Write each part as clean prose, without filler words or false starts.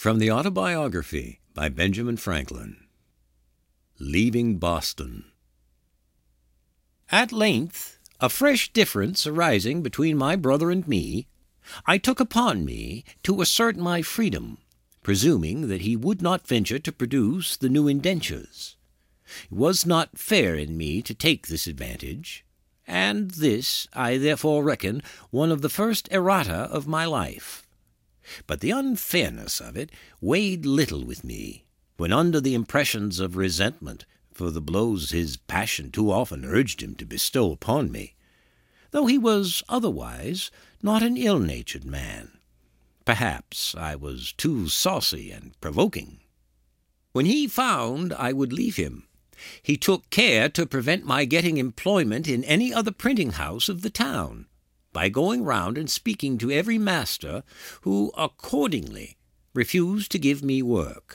From the Autobiography by Benjamin Franklin. Leaving Boston. At length, a fresh difference arising between my brother and me, I took upon me to assert my freedom, presuming that he would not venture to produce the new indentures. It was not fair in me to take this advantage, and this I therefore reckon one of the first errata of my life. But the unfairness of it weighed little with me, when under the impressions of resentment for the blows his passion too often urged him to bestow upon me, though he was otherwise not an ill-natured man. Perhaps I was too saucy and provoking. When he found I would leave him, he took care to prevent my getting employment in any other printing house of the town, by going round and speaking to every master, who accordingly refused to give me work.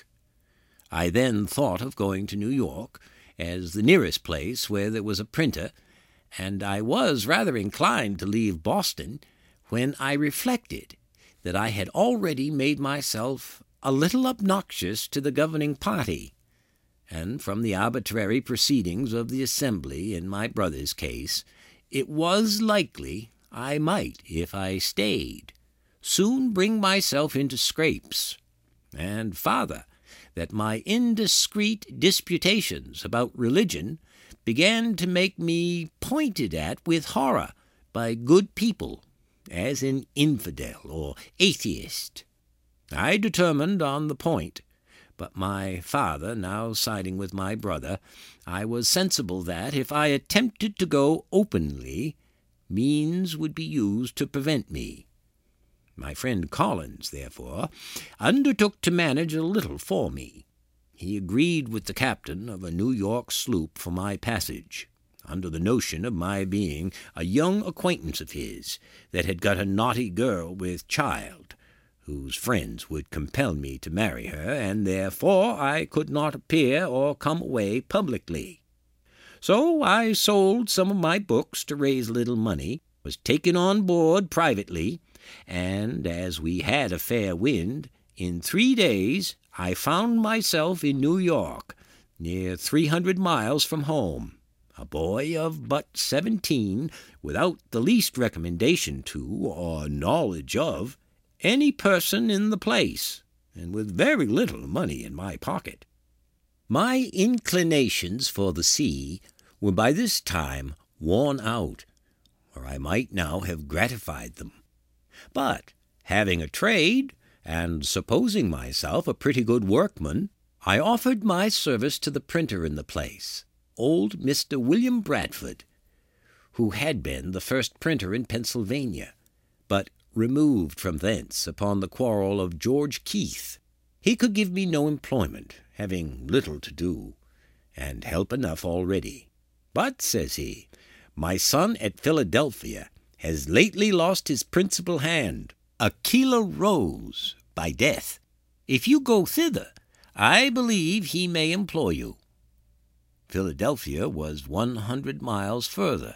I then thought of going to New York, as the nearest place where there was a printer, and I was rather inclined to leave Boston, when I reflected that I had already made myself a little obnoxious to the governing party, and from the arbitrary proceedings of the Assembly in my brother's case, it was likely I might, if I stayed, soon bring myself into scrapes, and farther, that my indiscreet disputations about religion began to make me pointed at with horror by good people as an infidel or atheist. I determined on the point, but my father now siding with my brother, I was sensible that, if I attempted to go openly, means would be used to prevent me. My friend Collins, therefore, undertook to manage a little for me. He agreed with the captain of a New York sloop for my passage, under the notion of my being a young acquaintance of his that had got a naughty girl with child, whose friends would compel me to marry her, and therefore I could not appear or come away publicly. So I sold some of my books to raise a little money, was taken on board privately, and as we had a fair wind, in 3 days I found myself in New York, near 300 miles from home, a boy of but 17, without the least recommendation to, or knowledge of, any person in the place, and with very little money in my pocket. My inclinations for the sea were by this time worn out, or I might now have gratified them. But, having a trade, and supposing myself a pretty good workman, I offered my service to the printer in the place, old Mr. William Bradford, who had been the first printer in Pennsylvania, but removed from thence upon the quarrel of George Keith. He could give me no employment, having little to do, and help enough already. But, says he, my son at Philadelphia has lately lost his principal hand, Aquila Rose, by death. If you go thither, I believe he may employ you. Philadelphia was 100 miles further.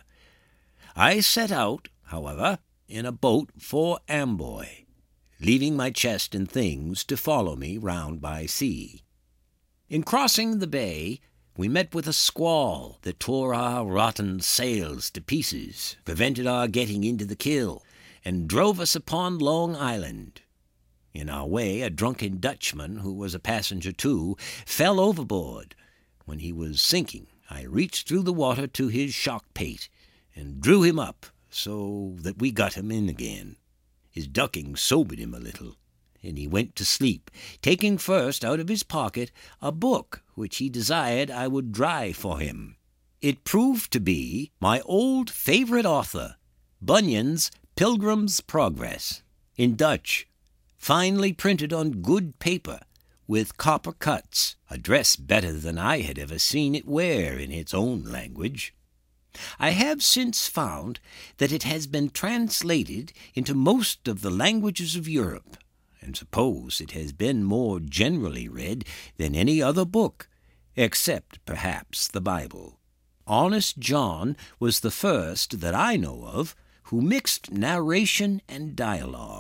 I set out, however, in a boat for Amboy, leaving my chest and things to follow me round by sea. In crossing the bay, we met with a squall that tore our rotten sails to pieces, prevented our getting into the Kill, and drove us upon Long Island. In our way, a drunken Dutchman, who was a passenger too, fell overboard. When he was sinking, I reached through the water to his shock-pate, and drew him up, so that we got him in again. His ducking sobered him a little, and he went to sleep, taking first out of his pocket a book which he desired I would dry for him. It proved to be my old favorite author, Bunyan's Pilgrim's Progress, in Dutch, finely printed on good paper, with copper cuts, a dress better than I had ever seen it wear in its own language. I have since found that it has been translated into most of the languages of Europe, and suppose it has been more generally read than any other book, except perhaps the Bible. Honest John was the first that I know of who mixed narration and dialogue.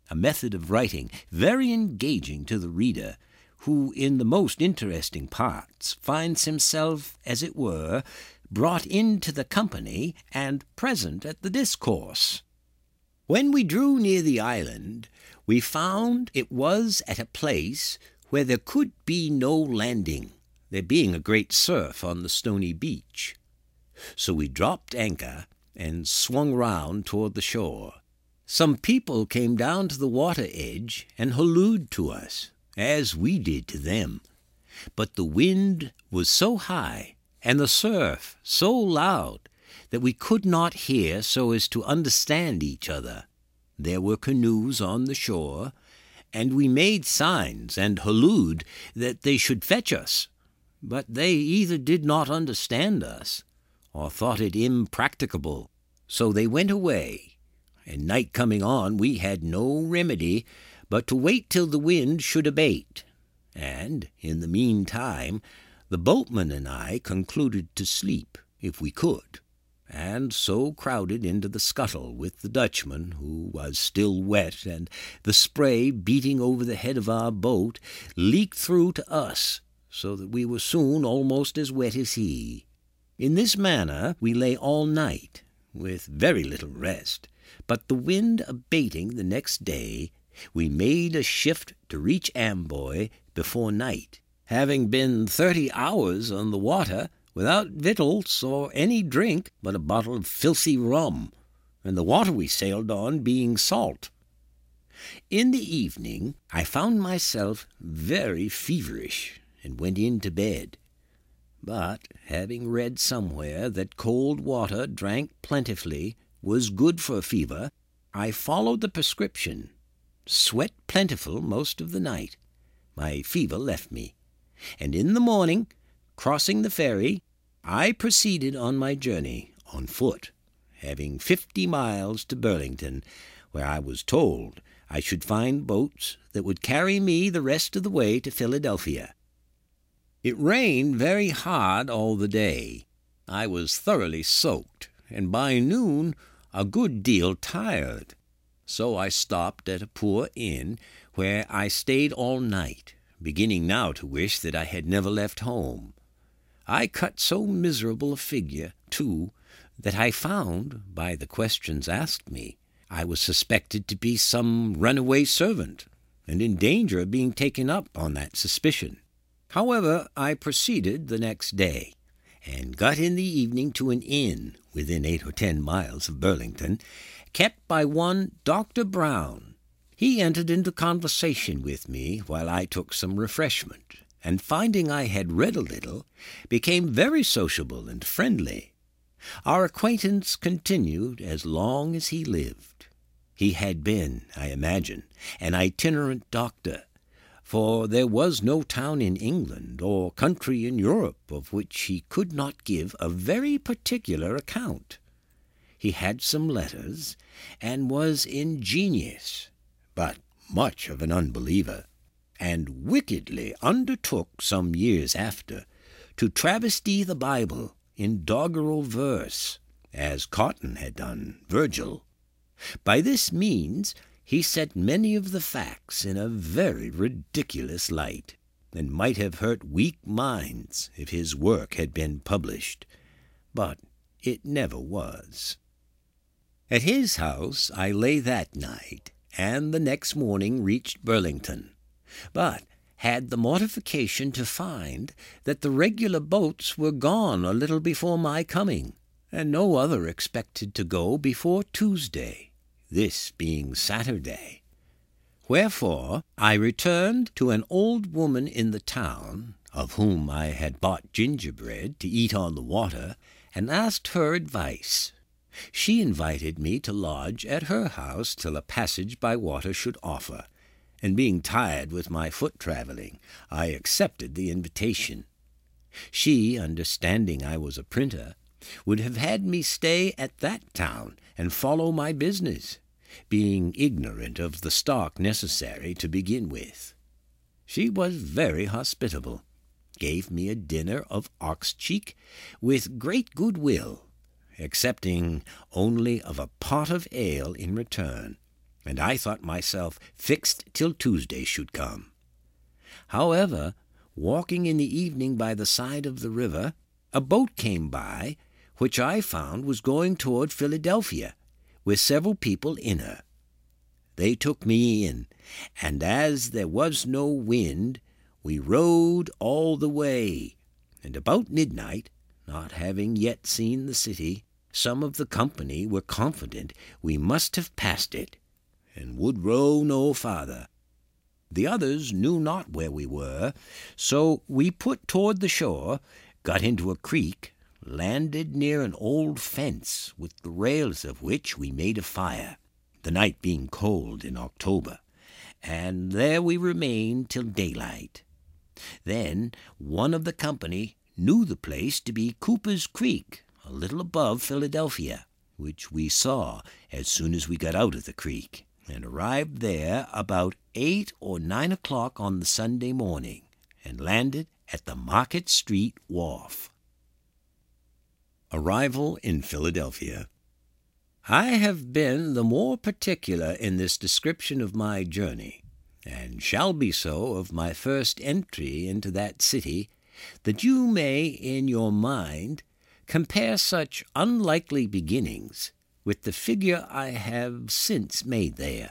a method of writing very engaging to the reader, who in the most interesting parts finds himself, as it were, brought into the company and present at the discourse. When we drew near the island, we found it was at a place where there could be no landing, there being a great surf on the stony beach. So we dropped anchor and swung round toward the shore. Some people came down to the water edge and hallooed to us, as we did to them. But the wind was so high, and the surf so loud, that we could not hear so as to understand each other. There were canoes on the shore, and we made signs and hallooed that they should fetch us. But they either did not understand us, or thought it impracticable. So they went away, and night coming on, we had no remedy but to wait till the wind should abate. And, in the meantime, the boatman and I concluded to sleep, if we could, and so crowded into the scuttle with the Dutchman, who was still wet, and the spray beating over the head of our boat leaked through to us, so that we were soon almost as wet as he. In this manner we lay all night, with very little rest, but the wind abating the next day, we made a shift to reach Amboy before night, having been 30 hours on the water without victuals or any drink but a bottle of filthy rum, and the water we sailed on being salt. In the evening I found myself very feverish, and went in to bed. But, having read somewhere that cold water drank plentifully was good for fever, I followed the prescription. Sweat plentiful most of the night. My fever left me, and in the morning, crossing the ferry, I proceeded on my journey on foot, having 50 miles to Burlington, where I was told I should find boats that would carry me the rest of the way to Philadelphia. It rained very hard all the day. I was thoroughly soaked, and by noon a good deal tired. So I stopped at a poor inn, where I stayed all night, beginning now to wish that I had never left home. I cut so miserable a figure, too, that I found, by the questions asked me, I was suspected to be some runaway servant, and in danger of being taken up on that suspicion. However, I proceeded the next day, and got in the evening to an inn within 8 or 10 miles of Burlington, kept by one Dr. Brown. He entered into conversation with me while I took some refreshment, and finding I had read a little, became very sociable and friendly. Our acquaintance continued as long as he lived. He had been, I imagine, an itinerant doctor, for there was no town in England or country in Europe of which he could not give a very particular account. He had some letters, and was ingenious, but much of an unbeliever, and wickedly undertook some years after to travesty the Bible in doggerel verse, as Cotton had done Virgil. By this means he set many of the facts in a very ridiculous light, and might have hurt weak minds if his work had been published, but it never was. At his house I lay that night, and the next morning reached Burlington, but had the mortification to find that the regular boats were gone a little before my coming, and no other expected to go before Tuesday, this being Saturday. Wherefore I returned to an old woman in the town, of whom I had bought gingerbread to eat on the water, and asked her advice. She invited me to lodge at her house till a passage by water should offer, and being tired with my foot travelling, I accepted the invitation. She, understanding I was a printer, would have had me stay at that town and follow my business, being ignorant of the stock necessary to begin with. She was very hospitable, gave me a dinner of ox cheek with great good will, accepting only of a pot of ale in return, and I thought myself fixed till Tuesday should come. However, walking in the evening by the side of the river, a boat came by, which I found was going toward Philadelphia, with several people in her. They took me in, and as there was no wind, we rowed all the way, and about midnight, not having yet seen the city, some of the company were confident we must have passed it, and would row no farther. The others knew not where we were, so we put toward the shore, got into a creek, landed near an old fence, with the rails of which we made a fire, the night being cold in October, and there we remained till daylight. Then one of the company knew the place to be Cooper's Creek, a little above Philadelphia, which we saw as soon as we got out of the creek, and arrived there about 8 or 9 o'clock on the Sunday morning, and landed at the Market Street wharf. Arrival in Philadelphia. I have been the more particular in this description of my journey, and shall be so of my first entry into that city, that you may in your mind compare such unlikely beginnings with the figure I have since made there.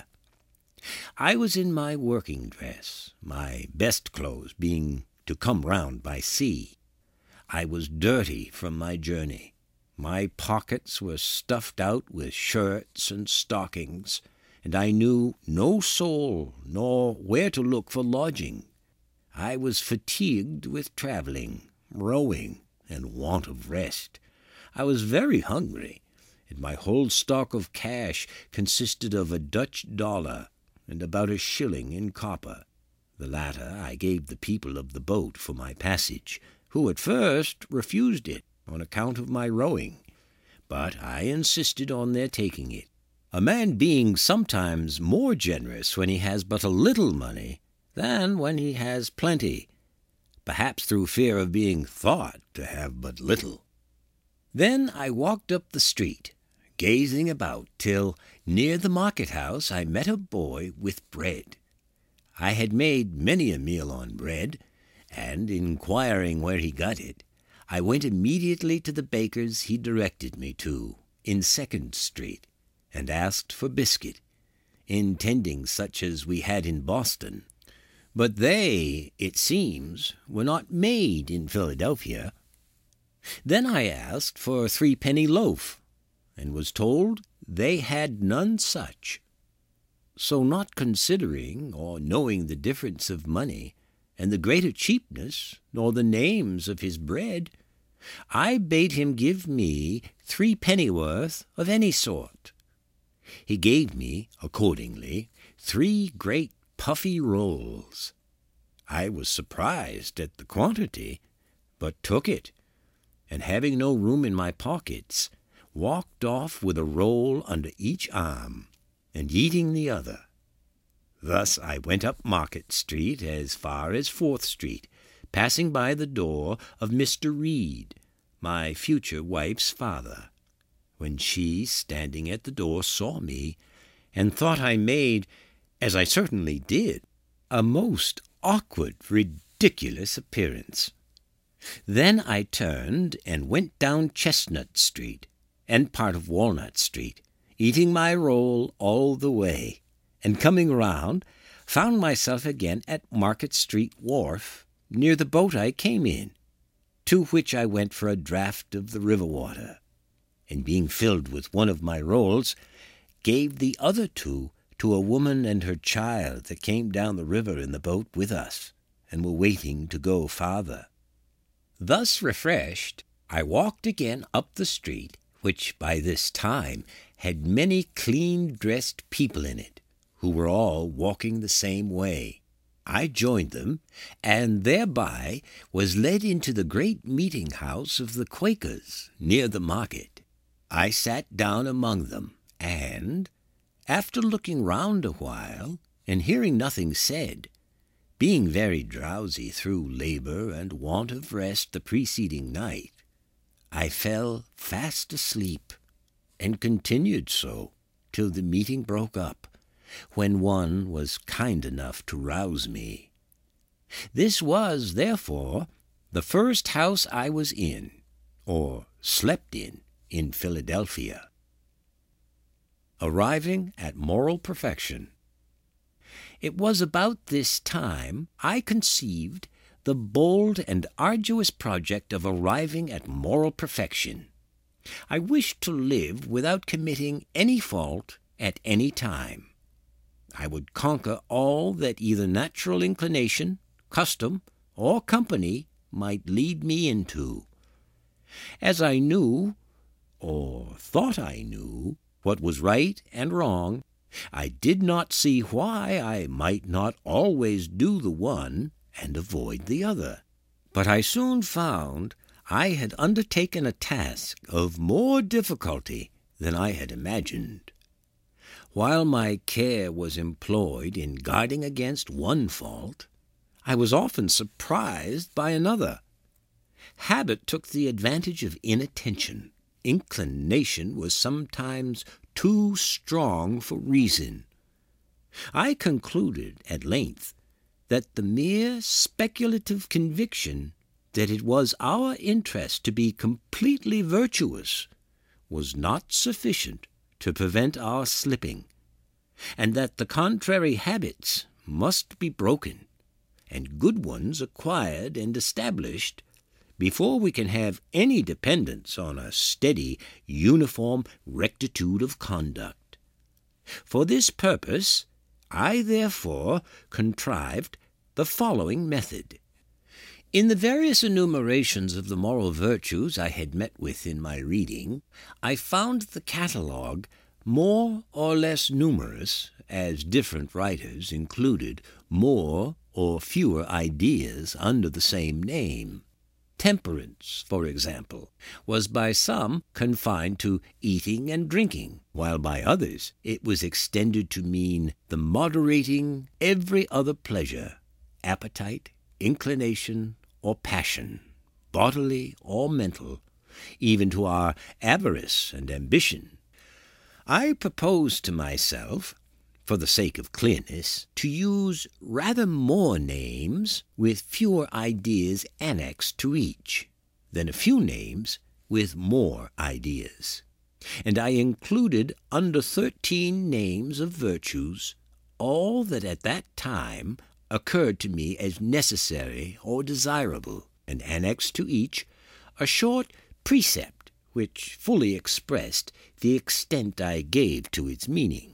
I was in my working dress, my best clothes being to come round by sea. I was dirty from my journey. My pockets were stuffed out with shirts and stockings, and I knew no soul nor where to look for lodging. I was fatigued with travelling, rowing, and want of rest. I was very hungry, and my whole stock of cash consisted of a Dutch dollar and about a shilling in copper. The latter I gave the people of the boat for my passage, who at first refused it on account of my rowing, but I insisted on their taking it, a man being sometimes more generous when he has but a little money than when he has plenty, perhaps through fear of being thought to have but little. Then I walked up the street, gazing about, till near the market-house I met a boy with bread. I had made many a meal on bread, and, inquiring where he got it, I went immediately to the baker's he directed me to, in Second Street, and asked for biscuit, intending such as we had in Boston. But they, it seems, were not made in Philadelphia. Then I asked for a 3-penny loaf, and was told they had none such. So, not considering or knowing the difference of money, and the greater cheapness, nor the names of his bread, I bade him give me 3 pennyworth of any sort. He gave me, accordingly, 3 great puffy rolls. I was surprised at the quantity, but took it, and having no room in my pockets, walked off with a roll under each arm, and eating the other. Thus I went up Market Street as far as 4th Street, passing by the door of Mr. Reed, my future wife's father, when she, standing at the door, saw me, and thought I made, as I certainly did, a most awkward, ridiculous appearance. Then I turned and went down Chestnut Street, and part of Walnut Street, eating my roll all the way, and coming round, found myself again at Market Street wharf, near the boat I came in, to which I went for a draught of the river water, and being filled with one of my rolls, gave the other 2 to a woman and her child that came down the river in the boat with us, and were waiting to go farther. Thus refreshed, I walked again up the street, which by this time had many clean-dressed people in it, who were all walking the same way. I joined them, and thereby was led into the great meeting-house of the Quakers, near the market. I sat down among them, and, after looking round a while, and hearing nothing said, being very drowsy through labor and want of rest the preceding night, I fell fast asleep, and continued so till the meeting broke up, when one was kind enough to rouse me. This was, therefore, the first house I was in, or slept in Philadelphia. Arriving at moral perfection. It was about this time I conceived the bold and arduous project of arriving at moral perfection. I wished to live without committing any fault at any time. I would conquer all that either natural inclination, custom, or company might lead me into. As I knew, or thought I knew, what was right and wrong, I did not see why I might not always do the one and avoid the other. But I soon found I had undertaken a task of more difficulty than I had imagined. While my care was employed in guarding against one fault, I was often surprised by another. Habit took the advantage of inattention. Inclination was sometimes too strong for reason. I concluded at length that the mere speculative conviction that it was our interest to be completely virtuous was not sufficient to prevent our slipping, and that the contrary habits must be broken, and good ones acquired and established, before we can have any dependence on a steady, uniform rectitude of conduct. For this purpose, I therefore contrived the following method. In the various enumerations of the moral virtues I had met with in my reading, I found the catalogue more or less numerous, as different writers included more or fewer ideas under the same name. Temperance, for example, was by some confined to eating and drinking, while by others it was extended to mean the moderating every other pleasure, appetite, inclination, or passion, bodily or mental, even to our avarice and ambition. I proposed to myself, for the sake of clearness, to use rather more names with fewer ideas annexed to each, than a few names with more ideas. And I included under 13 names of virtues all that at that time occurred to me as necessary or desirable, and annexed to each a short precept which fully expressed the extent I gave to its meaning.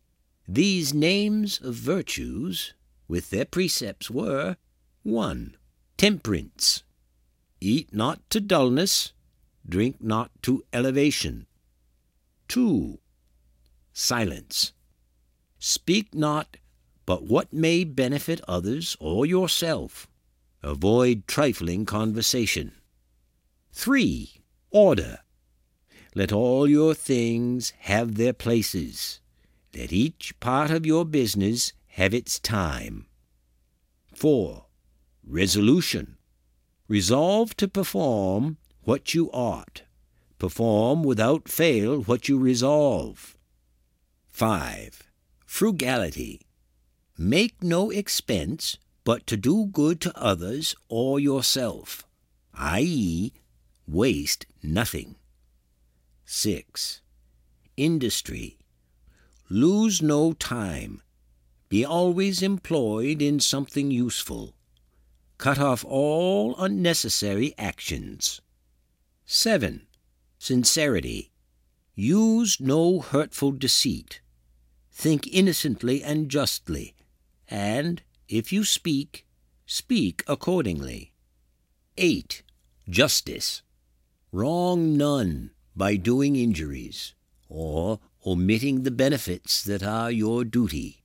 These names of virtues, with their precepts, were 1. Temperance. Eat not to dullness, drink not to elevation. 2. Silence. Speak not but what may benefit others or yourself. Avoid trifling conversation. 3. Order. Let all your things have their places. Let each part of your business have its time. 4. Resolution. Resolve to perform what you ought. Perform without fail what you resolve. 5. Frugality. Make no expense but to do good to others or yourself, i.e., waste nothing. 6. Industry. Lose no time. Be always employed in something useful. Cut off all unnecessary actions. 7. Sincerity. Use no hurtful deceit. Think innocently and justly, and, if you speak, speak accordingly. 8. Justice. Wrong none by doing injuries, or omitting the benefits that are your duty.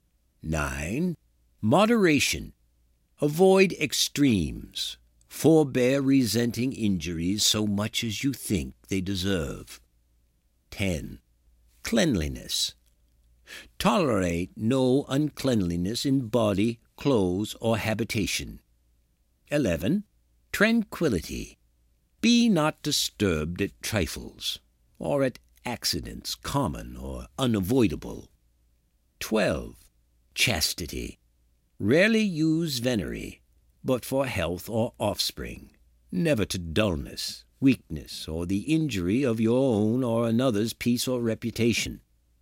9. Moderation. Avoid extremes. Forbear resenting injuries so much as you think they deserve. 10. Cleanliness. Tolerate no uncleanliness in body, clothes, or habitation. 11. Tranquility. Be not disturbed at trifles, or at accidents common or unavoidable. 12. Chastity. Rarely use venery, but for health or offspring, never to dullness, weakness, or the injury of your own or another's peace or reputation.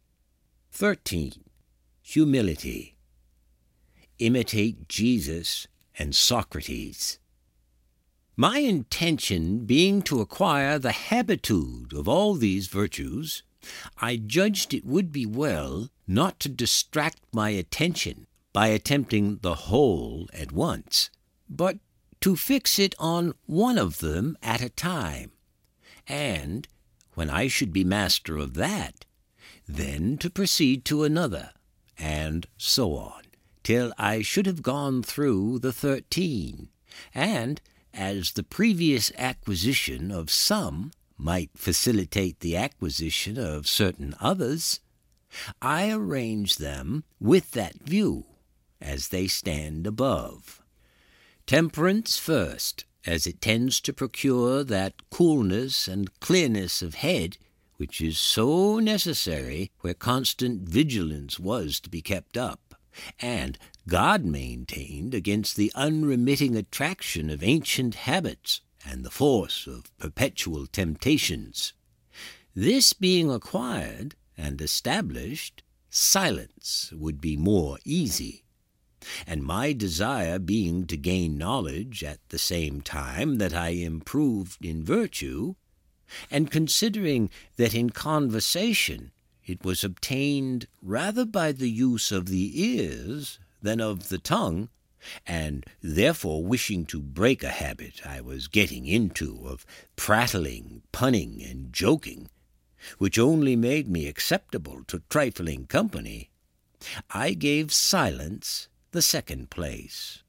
13. Humility. Imitate Jesus and Socrates. My intention being to acquire the habitude of all these virtues, I judged it would be well not to distract my attention by attempting the whole at once, but to fix it on one of them at a time, and, when I should be master of that, then to proceed to another, and so on, till I should have gone through the 13, and, as the previous acquisition of some might facilitate the acquisition of certain others, I arrange them with that view, as they stand above. Temperance first, as it tends to procure that coolness and clearness of head which is so necessary where constant vigilance was to be kept up, and God maintained against the unremitting attraction of ancient habits and the force of perpetual temptations. This being acquired and established, silence would be more easy, and my desire being to gain knowledge at the same time that I improved in virtue, and considering that in conversation it was obtained rather by the use of the ears than of the tongue, and therefore wishing to break a habit I was getting into of prattling, punning, and joking, which only made me acceptable to trifling company, I gave silence the second place.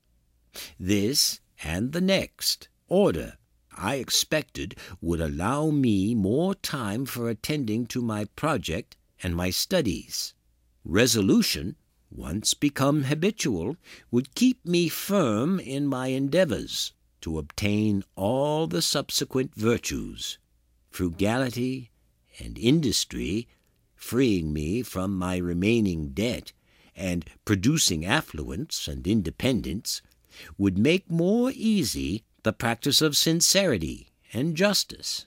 This and the next order I expected would allow me more time for attending to my project and my studies. Resolution, once become habitual, would keep me firm in my endeavors to obtain all the subsequent virtues. Frugality and industry, freeing me from my remaining debt, and producing affluence and independence, would make more easy the practice of sincerity and justice,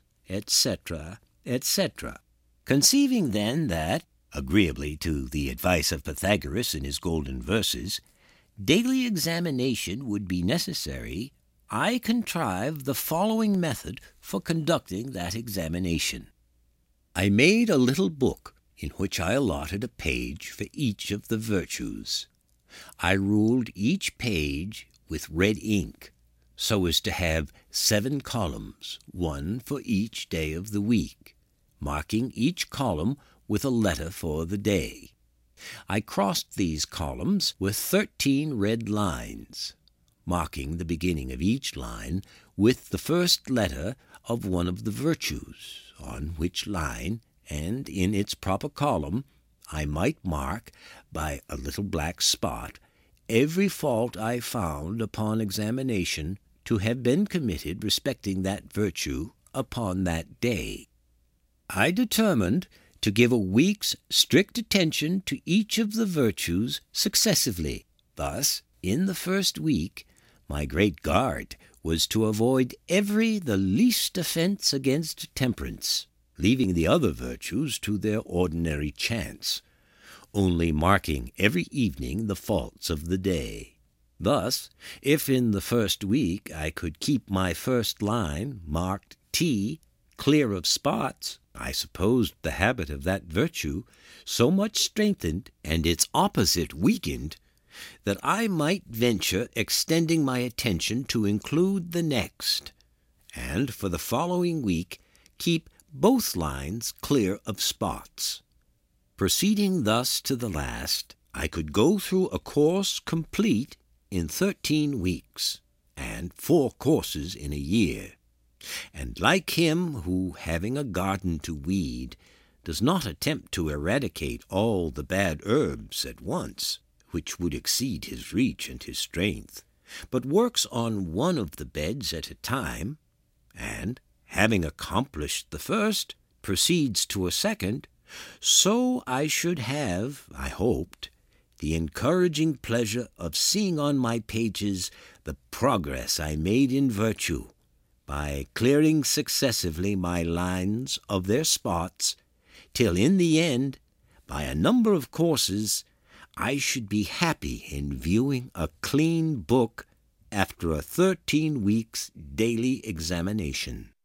etc., etc. Conceiving then that, agreeably to the advice of Pythagoras in his golden verses, daily examination would be necessary, I contrived the following method for conducting that examination. I made a little book in which I allotted a page for each of the virtues. I ruled each page with red ink, so as to have 7 columns, one for each day of the week, marking each column with a letter for the day. I crossed these columns with 13 red lines, marking the beginning of each line with the first letter of one of the virtues, on which line, and in its proper column, I might mark, by a little black spot, every fault I found upon examination to have been committed respecting that virtue upon that day. I determined to give a week's strict attention to each of the virtues successively. Thus, in the first week, my great guard was to avoid the least offense against temperance, leaving the other virtues to their ordinary chance, only marking every evening the faults of the day. Thus, if in the first week I could keep my first line marked T clear of spots, I supposed the habit of that virtue so much strengthened and its opposite weakened that I might venture extending my attention to include the next, and for the following week keep both lines clear of spots. Proceeding thus to the last, I could go through a course complete in 13 weeks, and 4 courses in a year. And like him who, having a garden to weed, does not attempt to eradicate all the bad herbs at once, which would exceed his reach and his strength, but works on one of the beds at a time, and, having accomplished the first, proceeds to a second, so I should have, I hoped, the encouraging pleasure of seeing on my pages the progress I made in virtue, by clearing successively my lines of their spots, till in the end, by a number of courses, I should be happy in viewing a clean book after a 13 weeks' daily examination.